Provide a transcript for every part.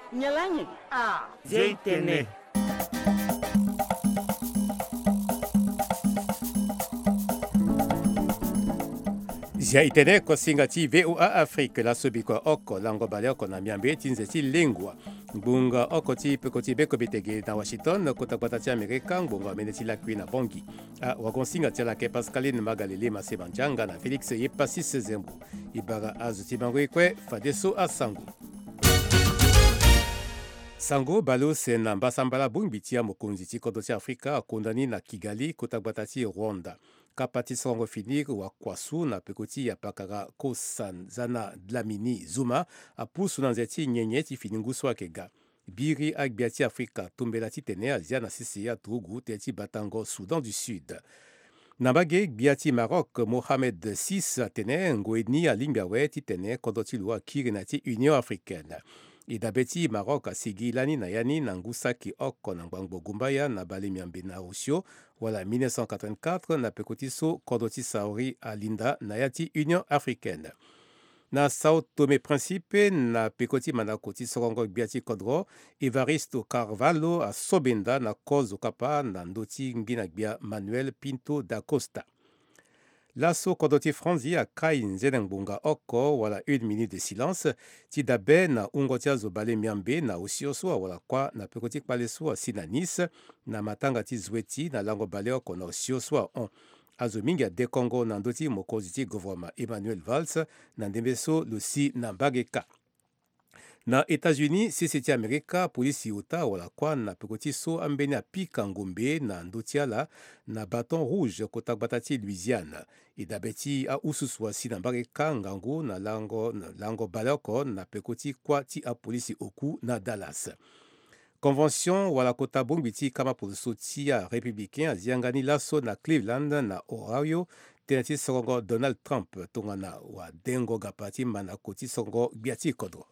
Nyalanyi. Zeitene. Zia itene ko singati VOA Afrique la sobiko oko lango baleo ko na miambe tinzeti lingua. Bunga oko ti pekoti beko betege na Washington ko takwata ti Amerika bunga meneti la kwina bongi. Wagon singati la ke Pascaline Magalele Masebanjanga na Felix Yepasis Zembu. Ibaga azuti bangwe kwe fadeso asangu. Sango balo se na mbasambala bungbiti ya mokonzi ti kodo ti Afrika kondani na Kigali kotakwata ti Rwanda. Kapati songo finir wa kwasu na pekoti ya pakara kosan zana Dlamini Zuma apusu na nzeti nyenye ti finingusu akega. Biri agbiati Afrika tumbela ti tene azia na sisi ya Togo te batango Soudan du Sud. Nabage gbiati Maroc Mohamed VI tene ngoedni alimbiawe ti tene kodo ti lua kiri na ti Union Africaine. Idabeti Maroc asigi lani na yani na ngusaki oko na ngbango gumbaya na bale miambe na Osio wala 1984 na pekoti so kodoti saori alinda na yati Union Africaine. Na Sao Tome Principe na pekoti manakoti sorongo gbiati kodro Evaristo Carvalho a sobenda na kozo kapa na ndoti ngina gbia Manuel Pinto da Costa. Lasso kodoti franzi a kai nzenengbunga oko wala 1 minute de silence ti dabe na ungotia zobale miambe na osioso wala kwa na pekoti paleso sinanis na matanga ti zweti na lango bale oko na osioso on azomingi a de Congo na ndoti mokozi ti gouvernement Emmanuel Valls na ndembeso lusi na mbageka. Na États-Unis, CCT Amerika, polisi uta wala kwa na pekoti so ambeni a pika ngombe na ndotiala na Baton Rouge kotagbata ti Louisiane. Idabeti a ususwa si na mbageka ngangu na lango baloko na pekoti kwa ti a polisi oku na Dallas. Convention wala kota bongbiti kama poliso ti a républicain a ziangani laso na Cleveland na Ohio tenati songo Donald Trump tongana wa dengo gapati mana koti songo biati kodro.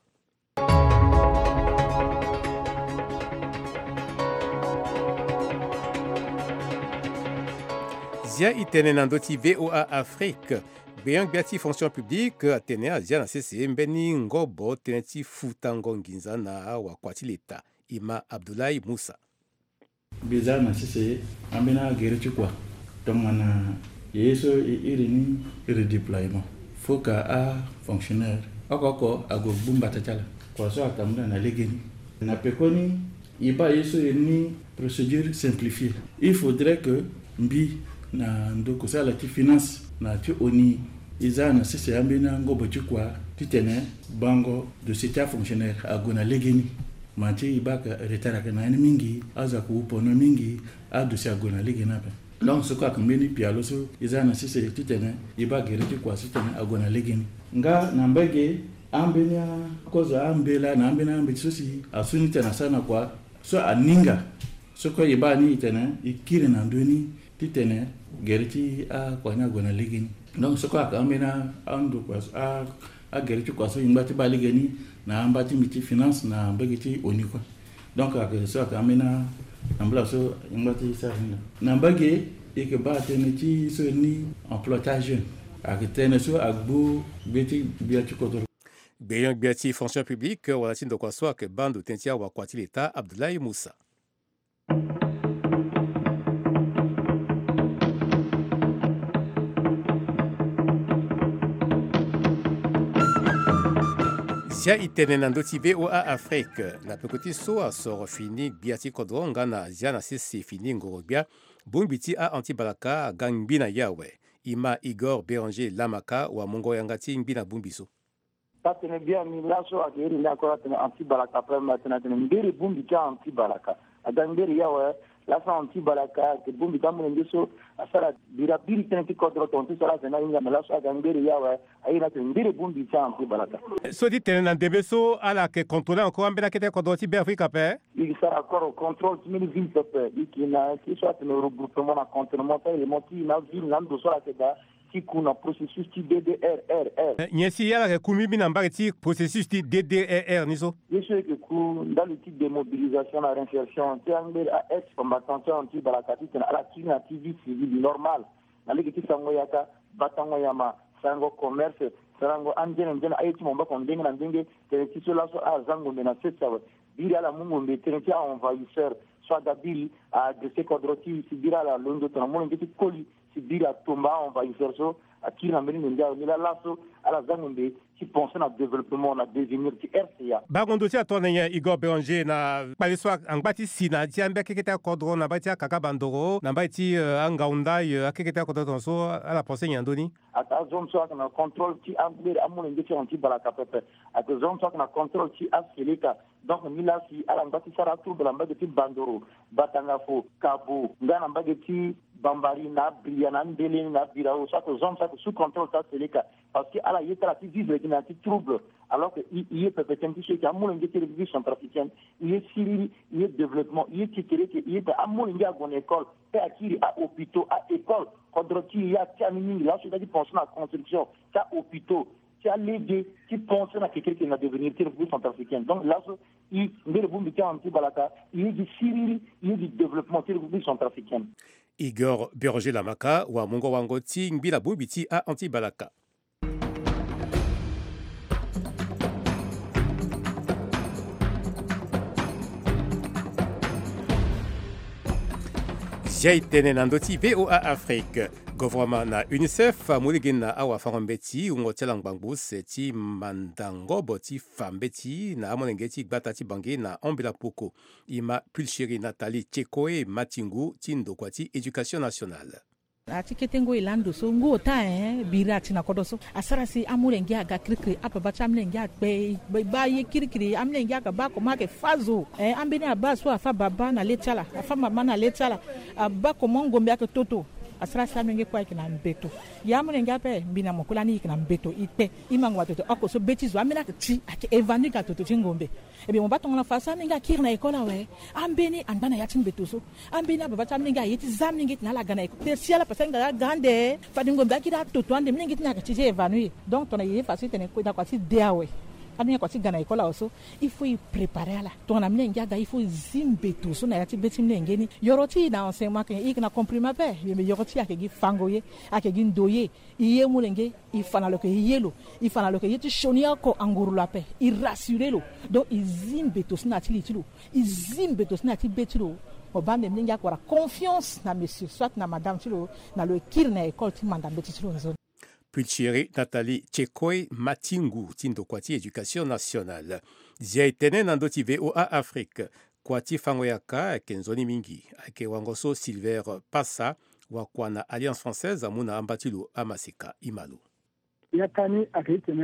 Zia itene na ndoti VOA Afrique. Beyang biati fonction publique atene azia na CCE mbeni ngobo teneti futango nginza na wakwati leta. Ima Abdoulaye Moussa. Biza na CCE ambena gerechu kwa. Tongana yeso irini redeployement. Foka a fonctionnaire. Okoko ago bumba tachala. Kwa so atamda na legeni. Na pekoni iba yeso ni procédure simplifiée. Il faudrait que mbi na ndoko sala ti finance na ti oni iza na sisi ambina ngobo ti kwa titene bango de sita fonctionnaire agona legeni manti ibaka retara kana mingi aza ku pono mingi adu si agona legeni apa donc ce quoi kambeni pialo so iza na sisi titene ibaka reti kwa titene agona legeni nga na mbege ambenya koza ambela na ambena ambe sosi asuni tena sana kwa so aninga so ko ibani tena ikire na ndoni titene geriti a kwanya gona ligini donc soko akamena andu kwa a geriti kwa so imbati baligeni na ambati miti finance na mbagiti oniko donc so akamena ambla so imbati sarina na mbage eke ba teneti so ni employage akitene so agbo beti biati kodoro Beyang biati fonction publique wala tindo kwa so ke bandu tentia wa kwati leta Abdoulaye Moussa. Zia itene na ndoti VOA Afrique na pekoti so a soro fini biati kodronga na zia na sisi fini ngorobia bungbiti a antibalaka gangbi na yawe Ima Igor Béranger Lamaka wa mongo yangati ngbi na bumbiso. Tatene bia mi laso akiri na ko tatene antibalaka prema tatene ngiri bumbiti antibalaka adangiri yawe lasa antibalaka ke bumbi tamu ngeso asara birabiri tenki kodro tonti sala zena inga melaso agangiri yawe ayina ngiri bumbiti antibalaka. So dit tene na debeso ala ke contrôler encore ambena kete kodoti be Afrika pe. Il sera encore contrôle mini ville pe ikina ki soit le regroupement na contrôlement et monti na ville nando sala keda qui kuna processus ti DDRR. Nyesi yala ke kumi bina mbari ti processus ti DDRR niso. Yeso ke ku dans le type de mobilisation la réinsertion ti angbe a ex combattant anti balakati na la tina TV civil normal. Na leki ti sango yaka batango yama sarango commerce sarango anjene ayeti momba kondenge na ndenge teneti sola so azango mena setsawe biri ala mungombe teneti a envahisseur soit d'abili a de se kodroti si bira la londo to mo ngeti koli si bira tomba envahisseur so akina mbeni ndia ni la laso ala zangombe qui pense na développement na devenir qui RCA bagondo tia tonenya Igor Béranger na paliswa angbati sina tiambe keketa kodro na batia kaka bandoro na bati angaunda akeketa kodro so ala pensée nyandoni ata zone so na contrôle qui ambere amone ngeti anti balaka pepe ata zone so na contrôle qui aseleka donc mila si ala ngati sara tout de la mbati bandoro batanga fo kabo ngana mbati bambari na bria na ndele na birao chaque zone chaque sous contrôle ça seleka parce que ala yeta la vivre qui n'a pas trouble alors que il est peut-être un petit qui a mon ngeti révision centrafricaine il est Syrie il est développement il est titré il est à mon ngati à école et à qui à hôpitaux à école contre qui il y a terminé là c'est dire penser à construction ça hôpitaux qui a légué qui pense à quelqu'un qui va devenir république centrafricaine donc là il le boum qui anti balaka il est du Syrie il est du développement république centrafricaine Igor Béranger Lamaka wa mongo wango ti ngbila bubiti a anti balaka. Jaitene nandoti VOA Afrique. Gouvernement na UNICEF muligina awa farambeti ungotela ngbangbu ti mandangobo ti fambeti na amonengeti gbatati bangi na ombila poko ima Pulcheri Nathalie Tchekoe Matingu ti ndokwa ti éducation nationale. Atiketengo ilando so ngota bira tina kodoso asarasi amulengi aga krikri apa bacha amlengi agbe ba ye kirikiri amlengi aga ba ko make fazo ambeni abaso afa baba na letala afa mama na letala aba ko mongombe ak toto asarasi amlengi kwa ikina mbeto ya amulengi ape bina mokola ni ikina mbeto ipe imangwa toto akoso betizo amena ti ake evanu ka toto ngombe ebe mo batonga fasa ninga kirna ekola we ambeni andana yatin betoso ambeni ababa tamninga yiti zamningi na la gana eko tersiala pasenga gande fadingo bakira toto ande mningi tina ka tije evanu donc tona ye fasi tene ko da kwasi deawe ania kwasi gana ekola oso il faut y préparer là tona mningi aga il faut zimbeto so na yati beti mningi ni yoroti na enseignement ke ikna comprima pe yeme yoroti akegi fangoye akegi ndoye iye mulenge ifana loke yelo ifana loke yeti shonia ko angurula pe irassurelo donc izimbeto snati tilo izimbeto snati betilo obande mningi akwara confiance na monsieur soit na madame tilo na le kirna école ti madame betilo nzo. Pulcheri Nathalie Tchekoe Matingu tindo kwati éducation nationale. Jaitene nandoti VOA Afrique kwati fangoyaka kenzoni mingi ake wangoso Silver Passa wakwana Alliance Française amuna ambatilu amasika imalu. yakani akitene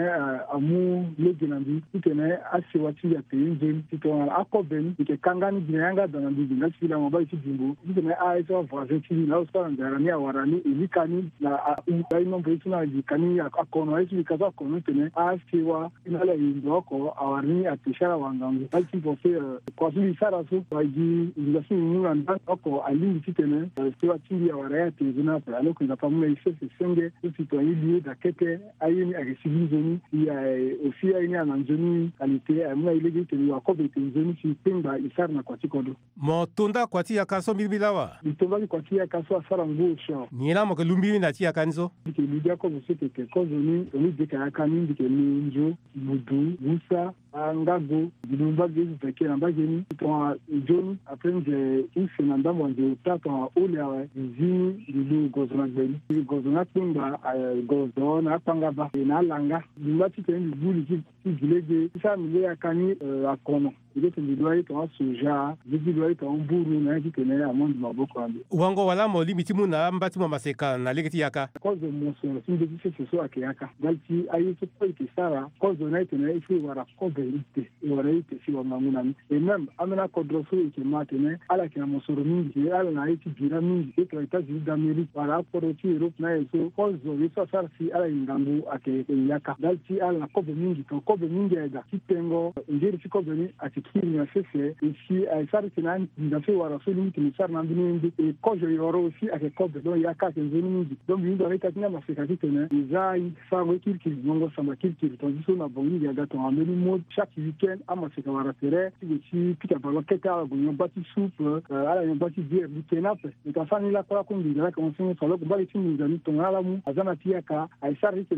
amu legenandi itene asiwati ya peinje tito akobeni ike kangani binanga danandi binga sila mba itijimbo itene aizo vazeti na usa ndarani awarani ilikani na ubaino mbetuna dikani akono aizo kaza kono tene asiwa inala indoko awarani atishara wangangu alti bofe kwa sili sarasu waji ngasi nyanda oko alindi tene siwa tindi awaraya tezuna pa aloko na pamula ise senge tito yili dakete ayini agesibizo ni ya ofia ini ananjoni qualité amuna ilegi teni wakobe tenzoni si pemba isarna kwati kodo mo tunda kwati ya kaso milbilawa itomba kwati ya kaso asara ngusho nina mo kelumbi na ti ya kanzo dike lidia ko sete ke kozoni oni dike akani dike ninjo mudu musa angago dilumba gezi peke na bageni to joni aprende insena ndambo nje tato ole awe zini dilu gozona gbeli gozona pemba gozona pangaba na langa dimati teni buli ki dilege isa mile akani akono ile tendidwa ito soja bididwa ito mburu na kitene amondi maboko ambe wango wala mo limiti muna mbati mo maseka na legeti yaka kozo moso sinde dise so akiyaka dalti ayito ko ikisara kozo na itene ifi wara koberite wara ite si wanganguna et même amena kodroso ikemate ala kina mosoro mingi ala na iti bira mingi ito États-Unis d'Amérique wala poroti Europe na eso kozo yeso sarsi ala ingambu ake yaka dalti ala kobe mingi eda kitengo ngeri sikobe ni kini ya sese ici sari kinani ndafe wara so limiti ni sari nambini e kojo yoro aussi avec kobe donc ya ka kenzeni mingi donc bindo reta tina maseka kitene izai fango kirkiri ngongo samba kirkiri tondiso na bongi ya gato ameni mo chaque weekend amaseka wara tere ti pika baloketa go nyobati soupe ala nyobati bière bitenape itafani la kwa kundi la konsenye solo ko bali tini ndani tongala mu azana tiaka ai sari kene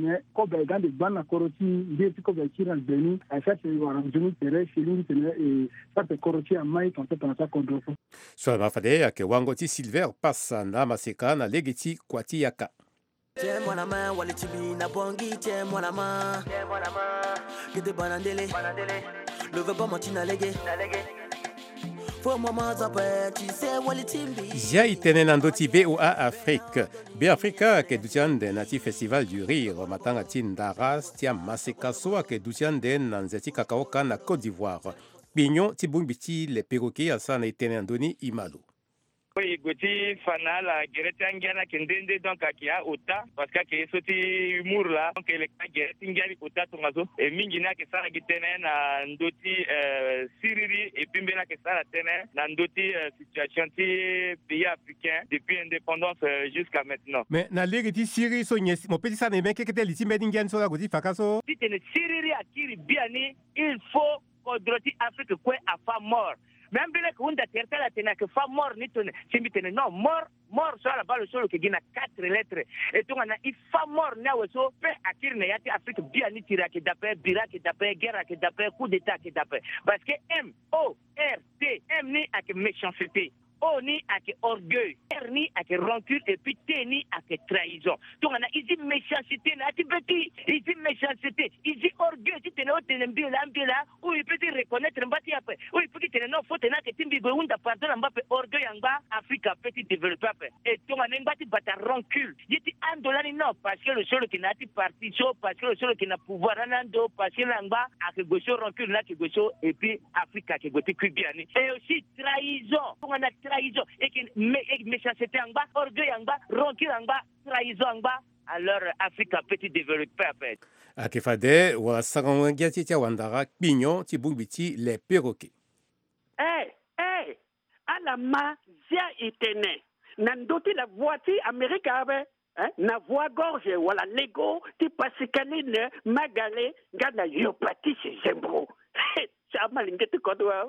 tene ko be gande bana koroti ndeti ko be kiran beni a fait wara junu tere shilingi tene e ça pe koroti a mai quand ça ta kodrofo so mafade ake wango ti Silver passa na maseka na legeti kwati yaka. Tiens-moi la main, Walitibi, Nabongi, tiens-moi la main. Gede banandele, le veut pas mentir na légué. Faut moi m'azapé, tu sais Walitimbi. Zia itene nandoti BOA Afrique. Be Africa ke dutiande na ti festival du rire matanga ti Ndaras tia maseka so ke dutiande na nzeti kakaoka na Côte d'Ivoire. Pignon ti bumbiti le perroquet asa na itene andoni imalo. Oui, Goti Fanal, Geretangiana, Kendende, donc Akia, Ota, parce que Soti Mourla, donc elle est Geretingiani, Ota, Tomazo, et Mingina, qui s'en a gitenen, Ndoti, Siriri, et Pimbena, qui s'en a tenen, Nandoti, situation de pays africain, depuis l'indépendance jusqu'à maintenant. Mais, na légiti Siri, mon petit sa ne mec, qui était l'ici, Medingen, sur la Goti Fakaso. Si tu es Siriri, Akiri, Biani, il faut qu'on droti Afrique, quoi, à femme mort. Même bien que Hunda Tertala tena que femme mort ni ton simbitene non mort sur la balle solo que gina 4 lettres et ton ana il femme mort na weso pe akir na yati Afrique bien ni tira que d'après bira que d'après guerre que d'après coup d'état que d'après parce que M O R T M ni avec méchanceté O ni avec orgueil, R ni avec rancune et puis T ni avec trahison. Donc on a ici méchanceté, na tibeti, ici méchanceté, ici orgueil, tu t'es là, où il peut te reconnaître un bâti après, où il peut te dire non, faut te que tu me dis pardon, un bâti orgueil en bas, Afrique petit développé après. Et donc on a un bâti bâti rancune. Il dit un dollar non, parce que le seul qui n'a pas parti chaud, parce que le seul qui n'a pouvoir en parce que là en bas, avec gauche rancune là qui gauche et puis Afrique qui gauche cubiani. Et aussi trahison. On a trahison et que méchanceté en bas, orgueil en bas, rancune en bas, trahison en bas. Alors Afrique a petit développé après. A kefade wa sarangia ti wandara pignon ti bumbiti les perroquets. À la main, zia itene. Nandoti la voiture américaine. Na voix gorge wala lego ti pasikaline magale gana yopati zembro. Ça m'a l'ingété kodwa.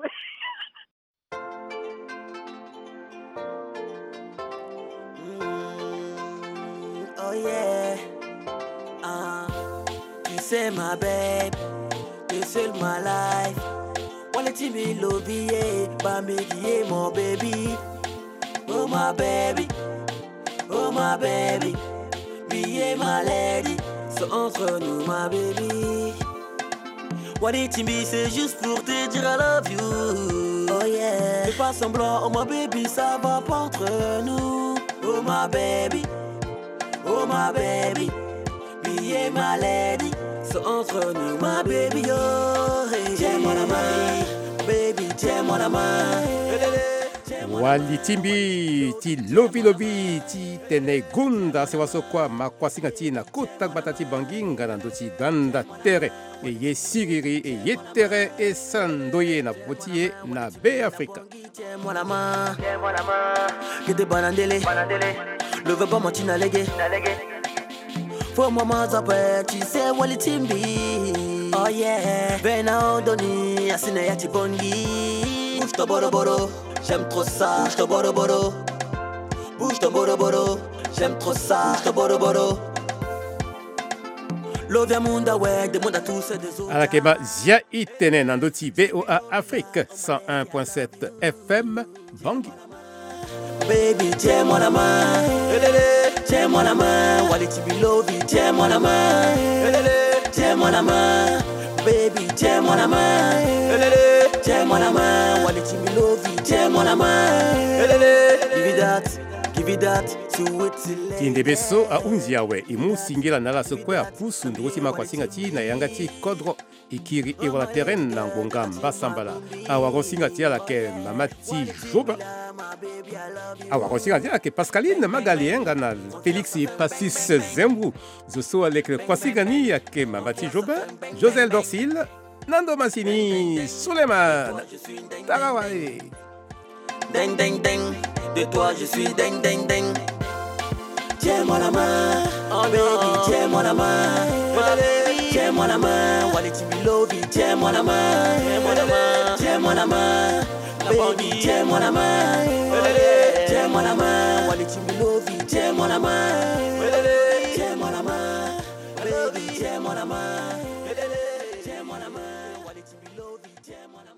Oh yeah, tu sais ma babe, tu sais ma life. Wanna see me love you, but me give mon baby. Oh my baby, be my lady. So entre nous ma baby. Wanna see me c'est juste pour te dire I love you. Oh yeah, fais pas semblant, oh my baby, ça va pas entre nous. Oh my baby, be my lady. So entre nous ma baby, oh hey. Tiens-moi la main, baby, tiens-moi la main. Wali timbi ti lobi ti tene gunda se waso kwa makwasinga ti na kota batati banginga na ndoti danda tere e ye siriri e ye tere e sandoye na potie na be Africa. Tiens-moi la main, que de banandele, le veut pas mentir na légué. Faut moi m'azapé, tu sais Walitimbi. Oh yeah, Bena Odoni, Asina Yati Bongi. Bouge ton boro, j'aime trop ça. Bouge ton boro, bouge ton boro, j'aime trop ça. Bouge ton boro. Lovia munda ouais, demande à tous et des autres. Alakeba zia itene nandoti BOA Afrique 101.7 FM Bangui. Baby, tiens-moi la main, tiens-moi la main, Walitibi love you, tiens-moi la main, tiens-moi la main, baby, tiens-moi la main, tiens-moi la main, Walitibi love you, tiens-moi la main, give it that, sweet select. Tinde beso a unziawe imu singila nala sokwe a pusu ndoti makwasinga ti na yanga ti kodro ikiri ewa terrain na ngonga mbasambala awa rosinga ti ala ke mamati joba awa rosinga ti ala ke Pascaline Magalienga na Félix Passis Zembou zoso avec le kwasinga ni ya ke mamati joba Josel Dorsil Nando Massini Suleiman Tarawale. Ding ding ding, de toi je suis ding ding ding. Tiens-moi la main, oh baby, tiens-moi la main, tiens-moi la main, Walitibi love you, tiens-moi la main, tiens-moi la main, baby, tiens-moi la main, tiens-moi la main, Walitibi love you, tiens-moi la main, tiens-moi la main, baby. tiens-moi la main. Tiens-moi la main. Wally Timby Lovey, tiens-moi la main.